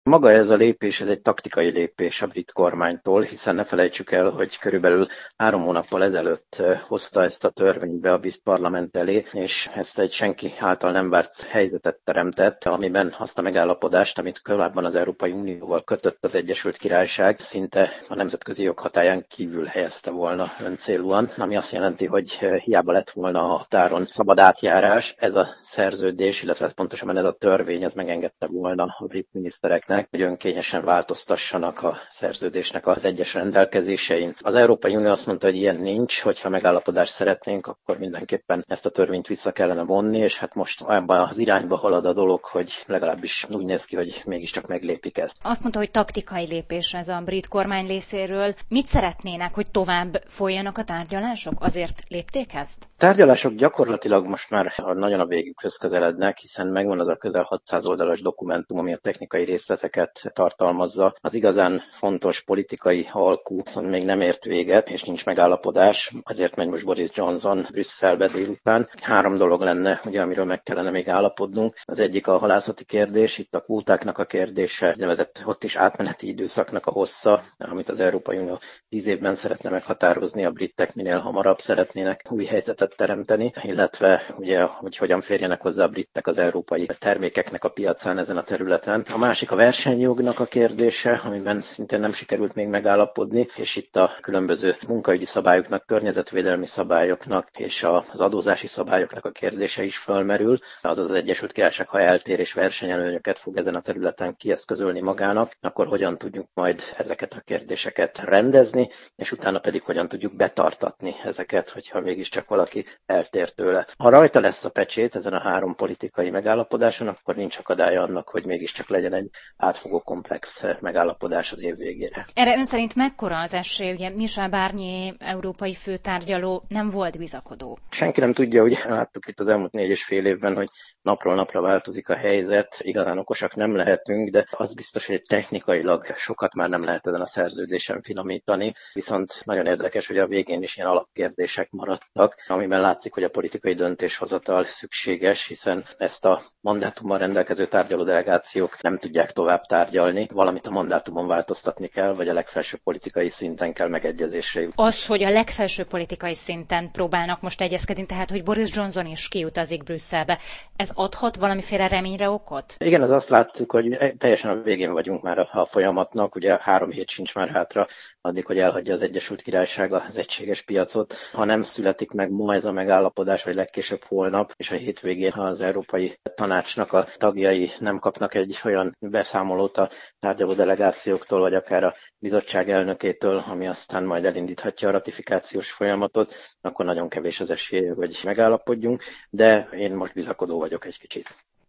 Maga ez a lépés, ez egy taktikai lépés a brit kormánytól, hiszen ne felejtsük el, hogy körülbelül 3 hónappal ezelőtt hozta ezt a törvényt be a brit parlament elé, és ezt egy senki által nem várt helyzetet teremtett, amiben azt a megállapodást, amit korábban az Európai Unióval kötött az Egyesült Királyság, szinte a nemzetközi jog hatályán kívül helyezte volna öncélúan, ami azt jelenti, hogy hiába lett volna a határon szabad átjárás, ez a szerződés, illetve pontosabban ez a törvény, ez megengedte volna a brit minisztereknek, hogy önkényesen változtassanak a szerződésnek az egyes rendelkezésein. Az Európai Unió azt mondta, hogy ilyen nincs, hogyha megállapodást szeretnénk, akkor mindenképpen ezt a törvényt vissza kellene vonni, és hát most ebben az irányba halad a dolog, hogy legalábbis úgy néz ki, hogy mégiscsak meglépik ezt. Azt mondta, hogy taktikai lépés ez a brit kormány részéről. Mit szeretnének, hogy tovább folyjanak a tárgyalások? Azért lépték ezt? Tárgyalások gyakorlatilag most már nagyon a végükhöz közelednek, hiszen megvan az a közel 600 oldalas dokumentum, ami a technikai részleteket tartalmazza. Az igazán fontos politikai alkú viszont még nem ért véget, és nincs megállapodás. Azért megy most Boris Johnson Brüsszelbe délután. 3 dolog lenne, ugye, amiről meg kellene még állapodnunk. Az egyik a halászati kérdés, itt a kvótáknak a kérdése, nevezett ott is átmeneti időszaknak a hossza, amit az Európai Unió 10 évben szeretne meghatározni, a britek minél hamarabb szeretnének új helyzetet teremteni, illetve ugye, hogy hogyan férjenek hozzá a britek az európai termékeknek a piacán ezen a területen. A másik a versenyjognak a kérdése, amiben szintén nem sikerült még megállapodni, és itt a különböző munkaügyi szabályoknak, környezetvédelmi szabályoknak és az adózási szabályoknak a kérdése is fölmerül. Azaz az Egyesült Királyság, ha eltér és versenyelőnyöket fog ezen a területen kieszközölni magának, akkor hogyan tudjuk majd ezeket a kérdéseket rendezni, és utána pedig hogyan tudjuk betartatni ezeket, hogyha mégiscsak valaki eltér tőle. Ha rajta lesz a pecsét ezen a 3 politikai megállapodáson, akkor nincs akadálya annak, hogy mégiscsak legyen egy átfogó komplex megállapodás az év végére. Erre ön szerint mekkora az esély? Ugye Michel Barnier európai főtárgyaló nem volt bizakodó. Senki nem tudja, hogy láttuk itt az elmúlt 4,5 évben, hogy napról napra változik a helyzet, igazán okosak nem lehetünk, de az biztos, hogy technikailag sokat már nem lehet ezen a szerződésen finomítani, viszont nagyon érdekes, hogy a végén is ilyen alapkérdések maradtak, amiben látszik, hogy a politikai döntéshozatal szükséges, hiszen ezt a mandátummal rendelkező tárgyaló delegációk nem tudják tovább tárgyalni, valamit a mandátumon változtatni kell, vagy a legfelsőbb politikai szinten kell megegyezésre jutni. Az, hogy a legfelsőbb politikai szinten próbálnak most egyezkedni, tehát hogy Boris Johnson is kiutazik Brüsszelbe, ez adhat valamiféle reményre okot? Igen, az azt látszik, hogy teljesen a végén vagyunk már a folyamatnak, ugye 3 hét sincs már hátra, addig, hogy elhagyja az Egyesült Királyság az egységes piacot. Ha nem születik meg ma ez a megállapodás, vagy legkésőbb holnap, és a hétvégén, ha az Európai Tanácsnak a tagjai nem kapnak egy olyan beszámolót a tárgyaló delegációktól, vagy akár a bizottság elnökétől, ami aztán majd elindíthatja a ratifikációs folyamatot, akkor nagyon kevés az esély, hogy megállapodjunk, de én most bizakodó vagyok egy kicsit.